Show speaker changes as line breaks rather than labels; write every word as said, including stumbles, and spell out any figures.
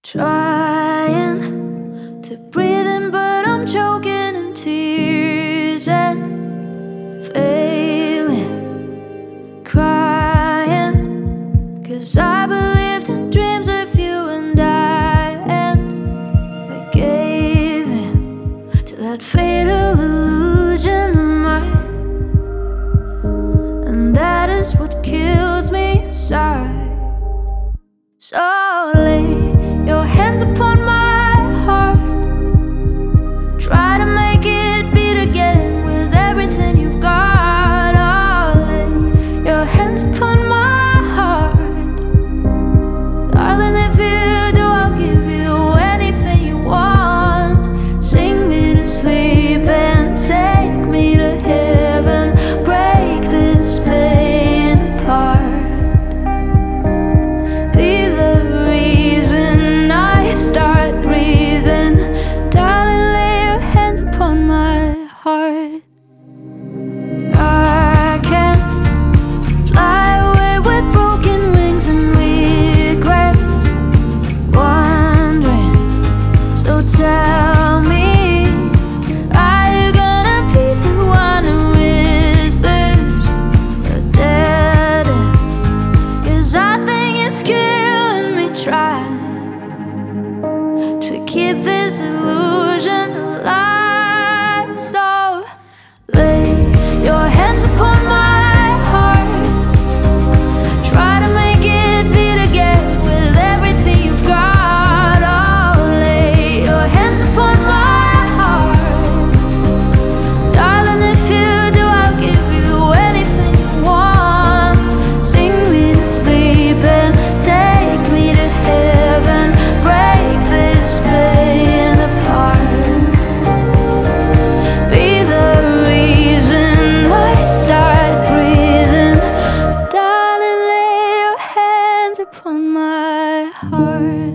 Trying to breathe in, but I'm choking in tears and failing, crying, 'cause I believed in dreams of you and I, and I gave in to that fatal illusion of mine, and that is what kills me inside. So lay your hands upon my heart, try to make it beat again with everything you've got. Oh, lay your hands upon my heart, darling, if you do, I'll give you anything you want. Sing me to sleep and take me to heaven, break this pain apart. I can't fly away with broken wings and regrets, wondering, so tell me, are you gonna be the one who is this a dead end? 'Cause I think it's killing me trying to keep this illusion alive. So lay your hands upon my heart, try to make it beat again with everything you've got. Oh, lay your hands upon my heart, darling, if you do, I'll give you anything you want. Sing me to sleep and take me to heaven, break this pain apart. Be the reason I start breathing, darling, lay your hands upon my heart.